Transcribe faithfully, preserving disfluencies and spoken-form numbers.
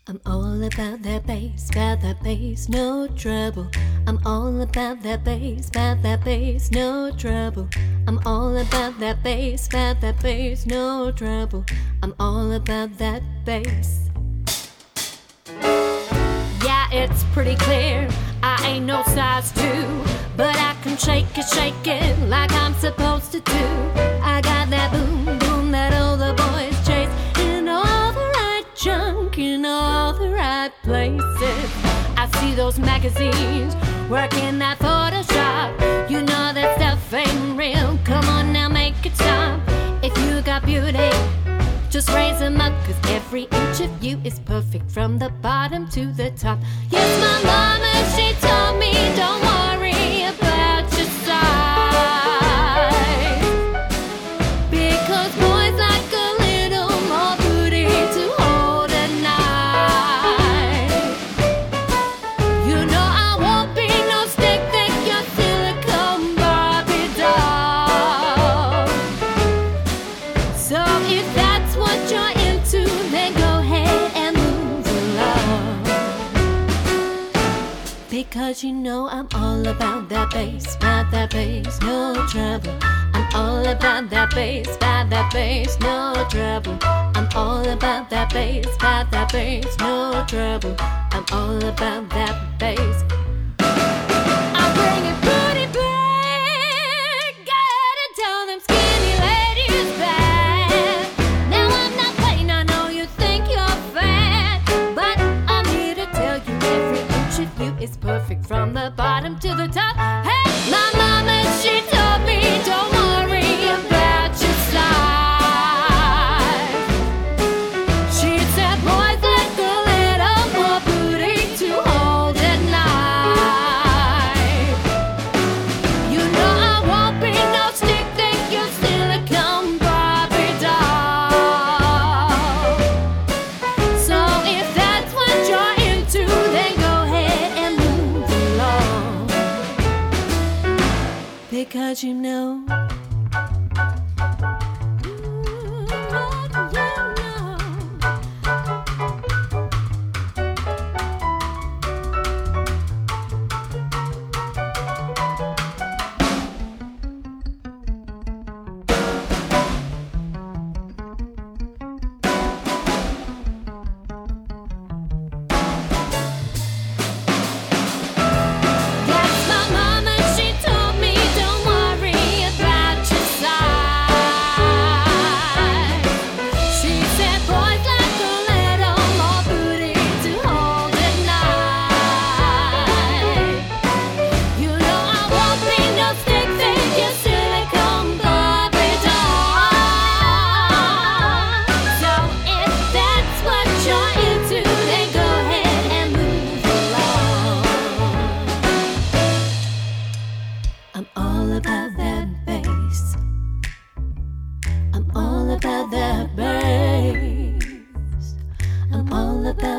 I'm all about that bass, about that bass, no trouble. I'm all about that bass, about that bass, no trouble. I'm all about that bass, about that bass, no trouble. I'm all about that bass. Yeah, it's pretty clear, I ain't no size two, but I can shake it, shake it like I'm supposed to do. I got that boom, boom that all the boys chase, in all the right junk, in all the right places. I see those magazines, working that Photoshop. You know that stuff ain't real, come on now make it stop. If you got beauty, just raise them up, cause every inch of you is perfect from the bottom to the top. Yes, my mama, she told me don't worry about your size, because boys like a little more booty to hold at night. You know I won't be no stick thick, your silicone Barbie doll. So if that's what you're into, then go ahead and move along, because you know I'm all about that bass, about that bass, no trouble. I'm all about that bass, about that bass, no trouble. I'm all about that bass, about that bass, no trouble. I'm all about that bass. I bring it pretty back, gotta tell them skinny ladies back. Now I'm not playing, I know you think you're fat, but I'm here to tell you every inch of you is perfect from the bottom to the top. Hey, my mama, she told me don't worry about your size. She said boys like a little more booty to hold at night. You know I won't be no stick thick, your silicone Barbie doll. So if that's what you're into, then go ahead and move along, because you know, ooh, you know. Yes, my mama, she told me don't worry about your size. She said boys like a little more booty to hold at night. You know I won't be no stick thick, your silicone Barbie doll. So if that's what you're into, then go ahead and move along. I'm all about that bass. I'm all about that bass. I'm all about